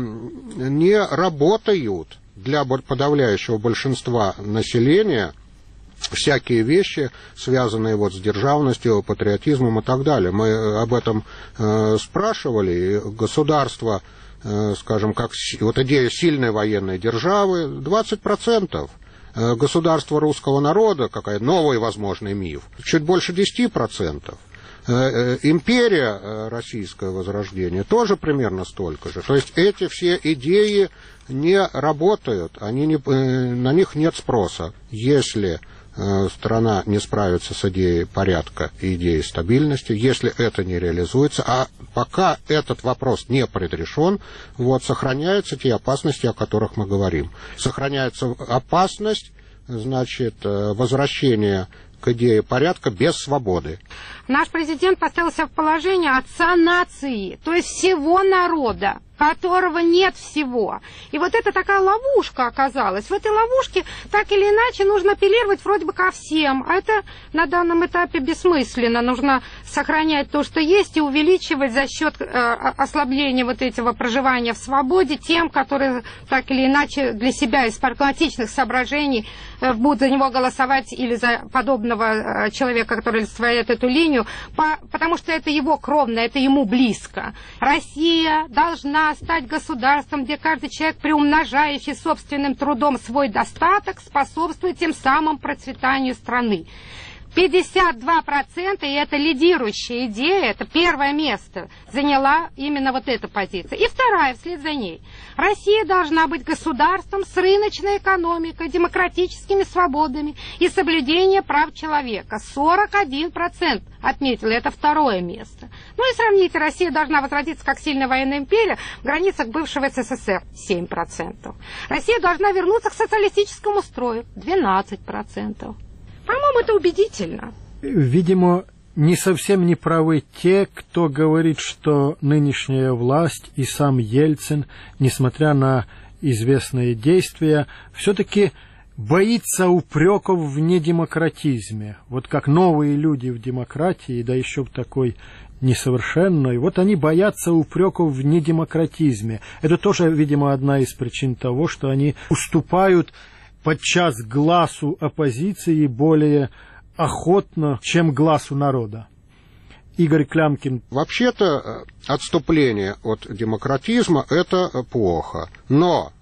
не работают для подавляющего большинства населения всякие вещи, связанные вот с державностью, патриотизмом и так далее. Мы об этом э, спрашивали, и государство, э, скажем, как вот идея сильной военной державы, двадцать процентов. Государство русского народа, какой новый возможный миф, чуть больше десяти процентов. Империя российское возрождение тоже примерно столько же. То есть эти все идеи не работают, они не, на них нет спроса. Если страна не справится с идеей порядка и идеей стабильности, если это не реализуется, а пока этот вопрос не предрешен, вот, сохраняются те опасности, о которых мы говорим. Сохраняется опасность, значит, возвращения к идее порядка без свободы. Наш президент поставил себя в положение отца нации, то есть всего народа, которого нет всего. И вот это такая ловушка оказалась. В этой ловушке так или иначе нужно апеллировать вроде бы ко всем. А это на данном этапе бессмысленно. Нужно сохранять то, что есть, и увеличивать за счет э, ослабления вот этого проживания в свободе тем, которые так или иначе для себя из прагматичных соображений э, будут за него голосовать или за подобного э, человека, который олицетворяет эту линию, по, потому что это его кровно, это ему близко. Россия должна стать государством, где каждый человек, приумножающий собственным трудом свой достаток, способствует тем самым процветанию страны. пятьдесят два процента, и это лидирующая идея, это первое место, заняла именно вот эта позиция. И вторая вслед за ней. Россия должна быть государством с рыночной экономикой, демократическими свободами и соблюдением прав человека. сорок один процент отметили, это второе место. Ну и сравните, Россия должна возродиться как сильная военная империя в границах бывшего СССР, семь процентов. Россия должна вернуться к социалистическому строю, двенадцать процентов. По-моему, это убедительно. Видимо, не совсем не правы те, кто говорит, что нынешняя власть и сам Ельцин, несмотря на известные действия, все-таки боится упреков в недемократизме. Вот как новые люди в демократии, да еще в такой несовершенной, вот они боятся упреков в недемократизме. Это тоже, видимо, одна из причин того, что они уступают подчас глазу оппозиции более охотно, чем глазу народа. Игорь Клямкин. Вообще-то отступление от демократизма – это плохо. Но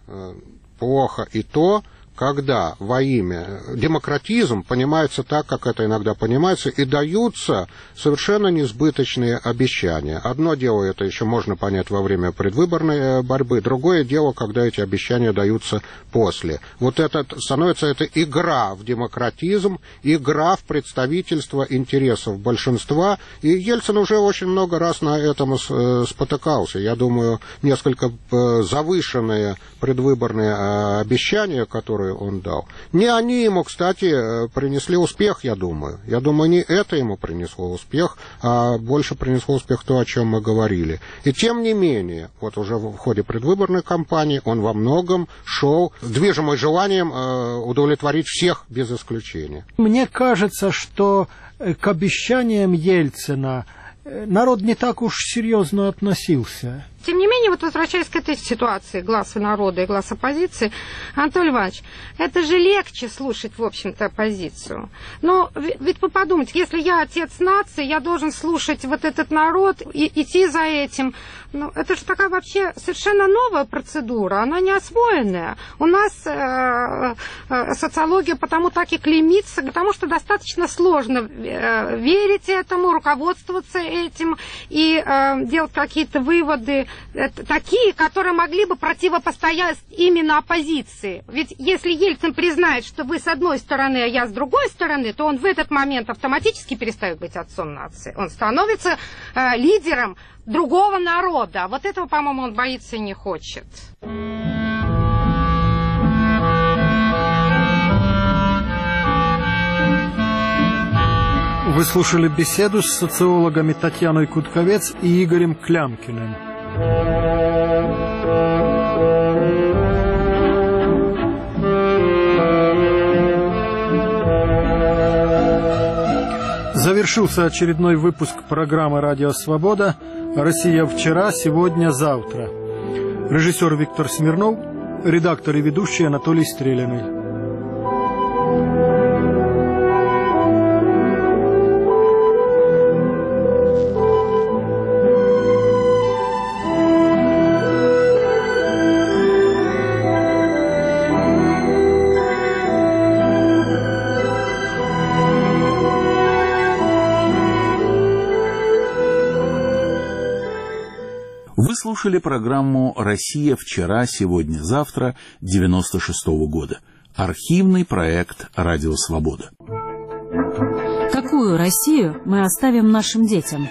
плохо и то, когда во имя демократизм понимается так, как это иногда понимается, и даются совершенно несбыточные обещания. Одно дело, это еще можно понять во время предвыборной борьбы, другое дело, когда эти обещания даются после. Вот это становится это игра в демократизм, игра в представительство интересов большинства, и Ельцин уже очень много раз на этом спотыкался. Я думаю, несколько завышенные предвыборные обещания, которые которые он дал. Не они ему, кстати, принесли успех, я думаю. Я думаю, не это ему принесло успех, а больше принесло успех то, о чем мы говорили. И тем не менее, вот уже в ходе предвыборной кампании он во многом шел, движимый желанием удовлетворить всех без исключения. Мне кажется, что к обещаниям Ельцина народ не так уж серьезно относился. Тем не менее, вот возвращаясь к этой ситуации гласа народа и глаз оппозиции, Анатолий Иванович, это же легче слушать, в общем-то, оппозицию. Но ведь вы подумайте, если я отец нации, я должен слушать вот этот народ и идти за этим. Ну, это же такая вообще совершенно новая процедура, она не освоенная. У нас э, э, социология потому так и клеймится, потому что достаточно сложно э, верить этому, руководствоваться этим и э, делать какие-то выводы, такие, которые могли бы противопостоять именно оппозиции. Ведь если Ельцин признает, что вы с одной стороны, а я с другой стороны, то он в этот момент автоматически перестает быть отцом нации. Он становится э, лидером другого народа. Вот этого, по-моему, он боится и не хочет. Вы слушали беседу с социологами Татьяной Кутковец и Игорем Клямкиным. Завершился очередной выпуск программы «Радио Свобода». «Россия вчера, сегодня, завтра». Режиссер Виктор Смирнов, редактор и ведущий Анатолий Стреляный. Вы слушали программу «Россия вчера, сегодня, завтра» девяносто шестого года. Архивный проект «Радио Свобода». Какую Россию мы оставим нашим детям?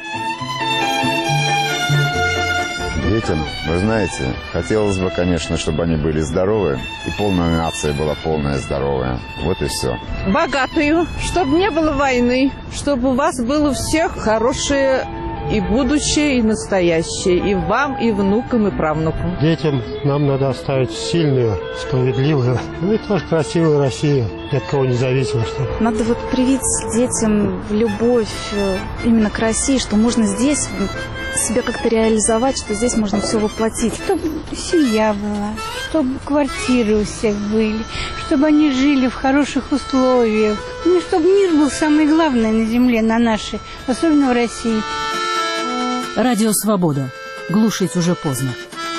Детям, вы знаете, хотелось бы, конечно, чтобы они были здоровы, и полная нация была полная здоровая. Вот и все. Богатую, чтобы не было войны, чтобы у вас было у всех хорошее и будущее, и настоящее, и вам, и внукам, и правнукам. Детям нам надо оставить сильную, справедливую, ну и тоже красивую Россию, ни от кого не зависимо. Что... Надо вот привить детям любовь именно к России, что можно здесь себя как-то реализовать, что здесь можно все воплотить. Чтобы семья была, чтобы квартиры у всех были, чтобы они жили в хороших условиях. Ну, чтобы мир был самое главное на земле, на нашей, особенно в России. Радио Свобода. Глушить уже поздно.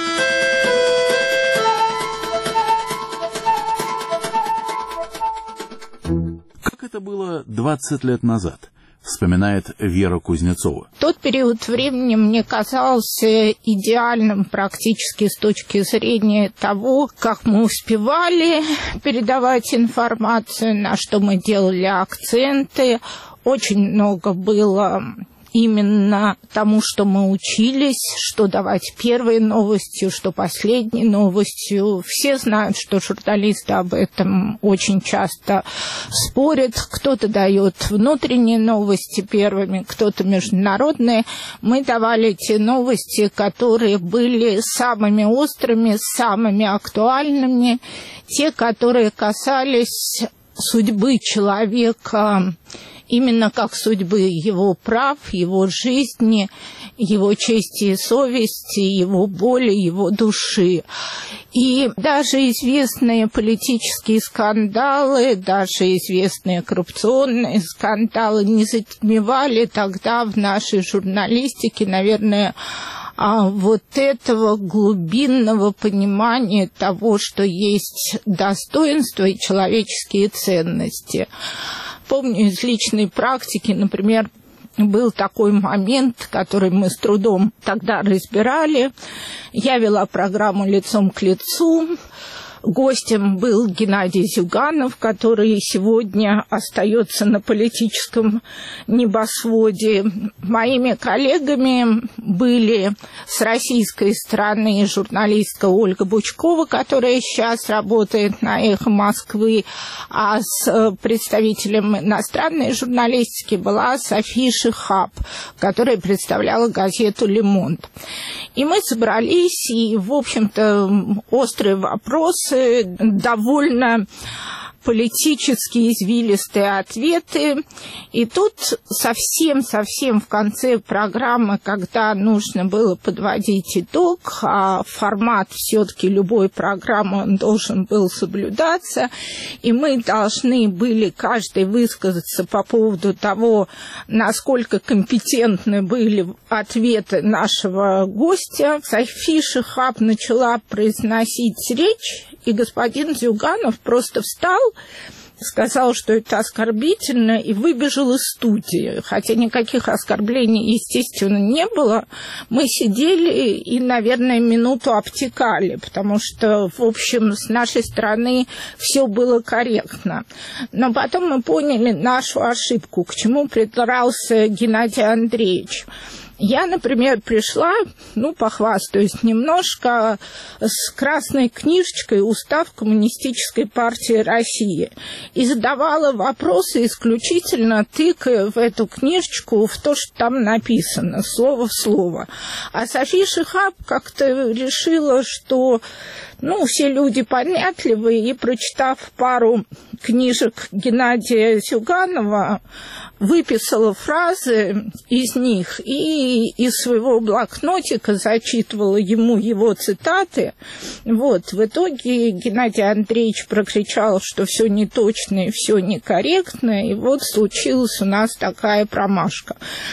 Как это было двадцать лет назад, вспоминает Вера Кузнецова. Тот период времени мне казался идеальным практически с точки зрения того, как мы успевали передавать информацию, на что мы делали акценты. Очень много было именно тому, что мы учились, что давать первой новостью, что последней новостью. Все знают, что журналисты об этом очень часто спорят. Кто-то дает внутренние новости первыми, кто-то международные. Мы давали те новости, которые были самыми острыми, самыми актуальными, те, которые касались судьбы человека, именно как судьбы его прав, его жизни, его чести и совести, его боли, его души. И даже известные политические скандалы, даже известные коррупционные скандалы не затмевали тогда в нашей журналистике, наверное, вот этого глубинного понимания того, что есть достоинство и человеческие ценности. Помню из личной практики, например, был такой момент, который мы с трудом тогда разбирали. Я вела программу «Лицом к лицу». Гостем был Геннадий Зюганов, который сегодня остается на политическом небосводе. Моими коллегами были с российской стороны журналистка Ольга Бучкова, которая сейчас работает на «Эхо Москвы», а с представителем иностранной журналистики была София Шихаб, которая представляла газету «Le Monde». И мы собрались, и, в общем-то, острые вопросы, довольно политические извилистые ответы. И тут совсем-совсем в конце программы, когда нужно было подводить итог, а формат все-таки любой программы он должен был соблюдаться, и мы должны были каждый высказаться по поводу того, насколько компетентны были ответы нашего гостя. София Шихаб начала произносить речь, и господин Зюганов просто встал, сказал, что это оскорбительно, и выбежал из студии. Хотя никаких оскорблений, естественно, не было. Мы сидели и, наверное, минуту обтекали, потому что, в общем, с нашей стороны все было корректно. Но потом мы поняли нашу ошибку, к чему придрался Геннадий Андреевич. Я, например, пришла, ну, похвастаюсь немножко, с красной книжечкой «Устав Коммунистической партии России» и задавала вопросы исключительно тыкая в эту книжечку в то, что там написано, слово в слово. А София Шихаб как-то решила, что, ну, все люди понятливые, и, прочитав пару книжек Геннадия Зюганова, выписала фразы из них и из своего блокнотика зачитывала ему его цитаты. Вот. В итоге Геннадий Андреевич прокричал, что все неточно и все некорректно, и вот случилась у нас такая промашка.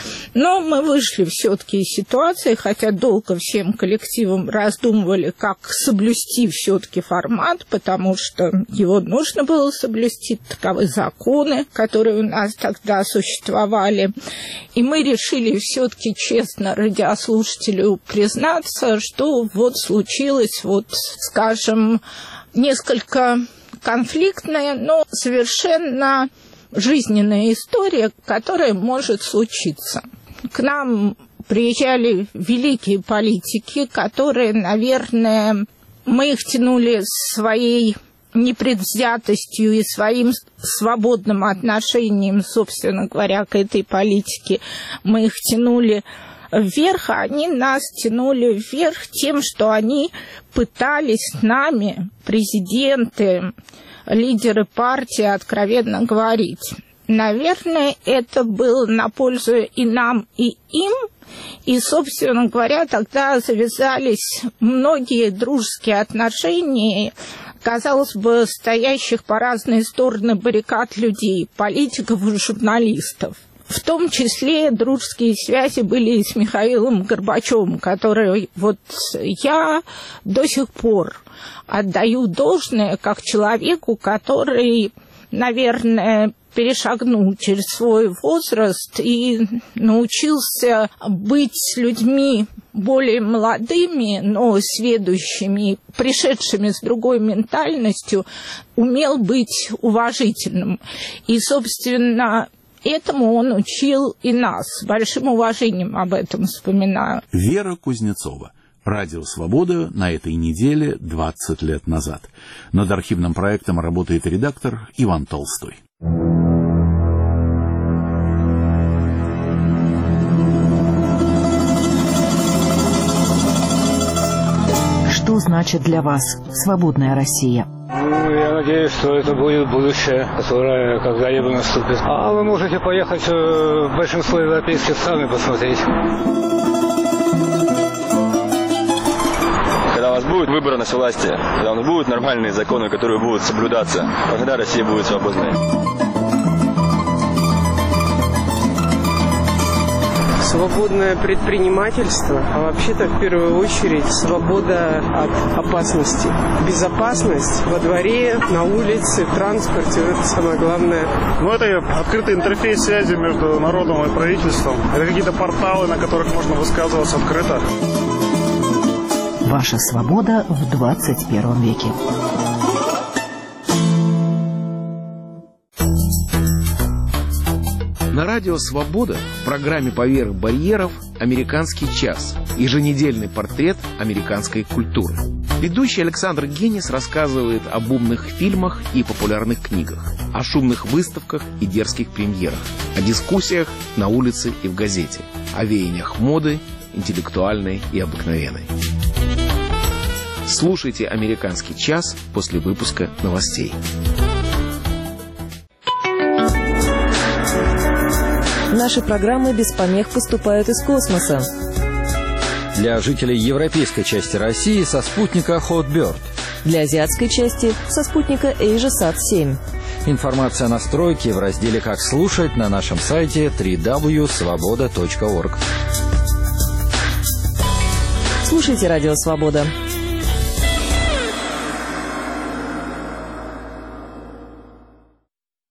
Но мы вышли все-таки из ситуации, хотя долго всем коллективом раздумывали, как соблюсти все-таки формат, потому что его нужно было соблюсти, таковы законы, которые у нас тогда существовали. И мы решили все-таки честно радиослушателю признаться, что вот случилось, вот, скажем, несколько конфликтная, но совершенно жизненная история, которая может случиться. К нам приезжали великие политики, которые, наверное, мы их тянули своей непредвзятостью и своим свободным отношением, собственно говоря, к этой политике. Мы их тянули вверх, а они нас тянули вверх тем, что они пытались с нами, президенты, лидеры партии, откровенно говорить. Наверное, это было на пользу и нам, и им. И, собственно говоря, тогда завязались многие дружеские отношения, казалось бы, стоящих по разные стороны баррикад людей, политиков и журналистов. В том числе дружеские связи были и с Михаилом Горбачевым, который вот я до сих пор отдаю должное как человеку, который, наверное, перешагнул через свой возраст и научился быть с людьми более молодыми, но сведущими, пришедшими с другой ментальностью, умел быть уважительным. И, собственно, этому он учил и нас. С большим уважением об этом вспоминаю. Вера Кузнецова. Радио «Свобода» на этой неделе двадцать лет назад. Над архивным проектом работает редактор Иван Толстой. Что значит для вас свободная Россия? Ну, я надеюсь, что это будет будущее, которое когда-либо наступит. А вы можете поехать в большинство европейских стран и посмотреть. Когда у вас будет выборность власти, когда у нас будут нормальные законы, которые будут соблюдаться, тогда Россия будет свободной. Свободное предпринимательство, а вообще-то в первую очередь свобода от опасности. Безопасность во дворе, на улице, в транспорте, это самое главное. Ну, это открытый интерфейс связи между народом и правительством. Это какие-то порталы, на которых можно высказываться открыто. Ваша свобода в двадцать первом веке. На радио «Свобода» в программе «Поверх барьеров» «Американский час» – еженедельный портрет американской культуры. Ведущий Александр Генис рассказывает об умных фильмах и популярных книгах, о шумных выставках и дерзких премьерах, о дискуссиях на улице и в газете, о веяниях моды, интеллектуальной и обыкновенной. Слушайте «Американский час» после выпуска новостей. Наши программы без помех поступают из космоса. Для жителей европейской части России со спутника Hotbird. Для азиатской части со спутника AsiaSat семь. Информация о настройке в разделе «Как слушать» на нашем сайте дабл-ю дабл ю дабл ю точка свобода точка орг. Слушайте «Радио Свобода».